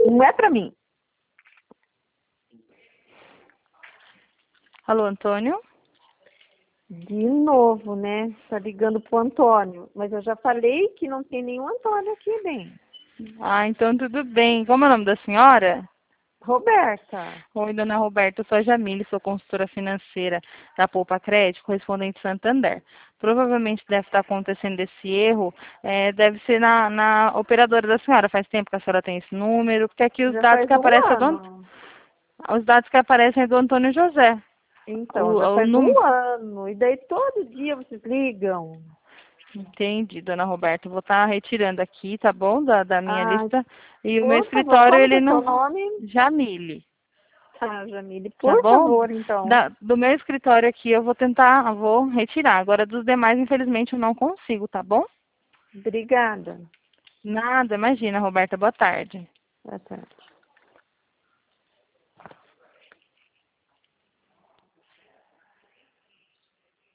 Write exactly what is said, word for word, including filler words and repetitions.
Não é pra mim. Alô, Antônio? De novo, né? Tá ligando pro Antônio. Mas eu já falei que não tem nenhum Antônio aqui, bem. Ah, então tudo bem. Como é o nome da senhora? Roberta. Oi, dona Roberta, eu sou a Jamile, sou consultora financeira da Poupa Crédito, correspondente Santander. Provavelmente deve estar acontecendo esse erro, é, deve ser na, na operadora da senhora. Faz tempo que a senhora tem esse número, porque aqui os Já dados faz que um aparecem é do, Ant- ano. os dados que aparecem é do Antônio José. O, Então, já o faz número. um ano. E daí todo dia vocês ligam. Entendi, dona Roberta. Vou estar retirando aqui, tá bom? Da, da minha Ai, lista. E o meu por favor, escritório, como que ele é seu não. nome? Jamile. Tá, Jamile, Tá por bom? favor, então. Da- do meu escritório aqui eu vou tentar, eu vou retirar. Agora dos demais, infelizmente, eu não consigo, tá bom? Obrigada. Nada, imagina, Roberta. Boa tarde. Boa tarde.